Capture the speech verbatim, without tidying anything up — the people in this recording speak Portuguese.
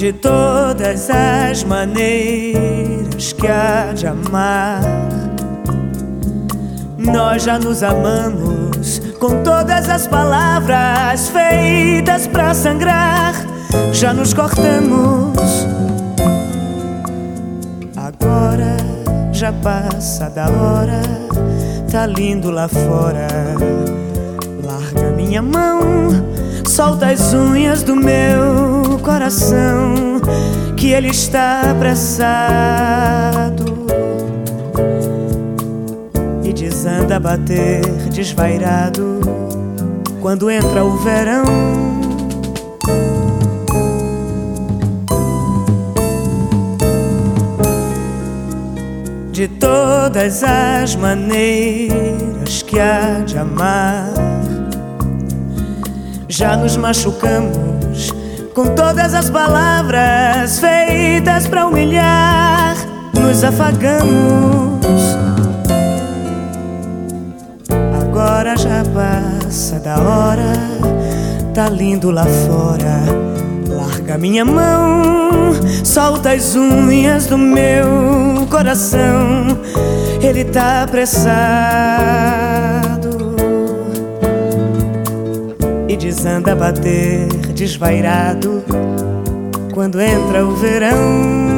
De todas as maneiras que há de amar, nós já nos amamos com todas as palavras feitas pra sangrar. Já nos cortamos, agora já passa da hora. Tá lindo lá fora. Larga minha mão, solta as unhas do meu coração, que ele está apressado e desanda a bater desvairado quando entra o verão. De todas as maneiras que há de amar, já nos machucamos com todas as palavras feitas pra humilhar. Nos afagamos, agora já passa da hora. Tá lindo lá fora. Larga minha mão, solta as unhas do meu coração, ele tá apressado e desanda a bater desvairado quando entra o verão.